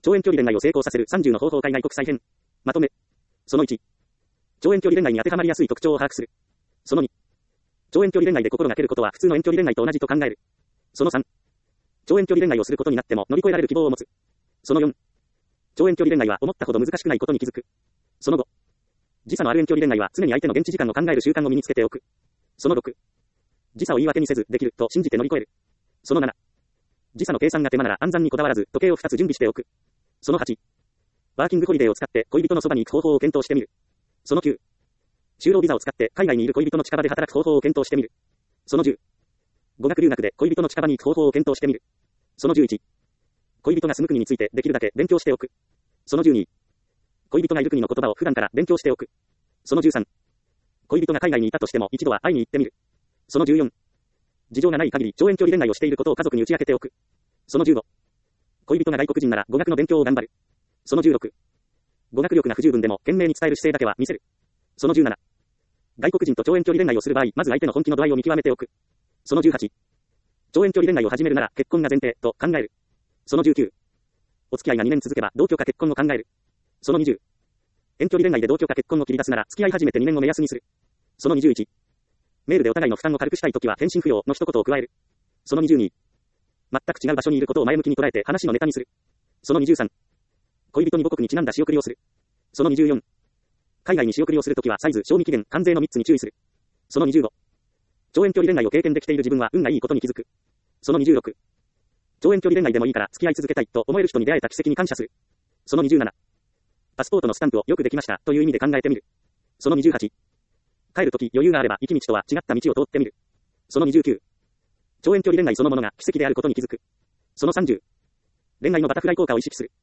長遠距離恋愛を成功させる30の方法海外国際編。まとめ。その1。長遠距離恋愛に当てはまりやすい特徴を把握する。その2。長遠距離恋愛で心がけることは普通の遠距離恋愛と同じと考える。その3。長遠距離恋愛をすることになっても乗り越えられる希望を持つ。その4。長遠距離恋愛は思ったほど難しくないことに気づく。その5。時差のある遠距離恋愛は常に相手の現地時間を考える習慣を身につけておく。その6。時差を言い訳にせずできると信じて乗り越える。その7。時差の計算が手間なら暗算にこだわらず時計を2つ準備しておく。その8。ワーキングホリデーを使って恋人のそばに行く方法を検討してみる。その9。就労ビザを使って海外にいる恋人の近場で働く方法を検討してみる。その10。語学留学で恋人の近場に行く方法を検討してみる。その11。恋人が住む国についてできるだけ勉強しておく。その12。恋人がいる国の言葉を普段から勉強しておく。その13。恋人が海外にいたとしても一度は会いに行ってみる。その14。事情がない限り長遠距離恋愛をしていることを家族に打ち明けておく。その15。恋人が外国人なら語学の勉強を頑張る。その16。語学力が不十分でも懸命に伝える姿勢だけは見せる。その17。外国人と長遠距離恋愛をする場合、まず相手の本気の度合いを見極めておく。その18。長遠距離恋愛を始めるなら結婚が前提と考える。その19。お付き合いが2年続けば同居か結婚を考える。その20。遠距離恋愛で同居か結婚を切り出すなら付き合い始めて2年を目安にする。その21。メールでお互いの負担を軽くしたいときは返信不要の一言を加える。その22。全く違う場所にいることを前向きに捉えて話のネタにする。その23。恋人に母国にちなんだ仕送りをする。その24。海外に仕送りをするときはサイズ、賞味期限、関税の3つに注意する。その25。長遠距離恋愛を経験できている自分は運がいいことに気づく。その26。長遠距離恋愛でもいいから付き合い続けたいと思える人に出会えた奇跡に感謝する。その27。パスポートのスタンプをよくできましたという意味で考えてみる。その28。帰るとき余裕があれば行き道とは違った道を通ってみる。その29。長遠距離恋愛そのものが奇跡であることに気づく。その30。恋愛のバタフライ効果を意識する。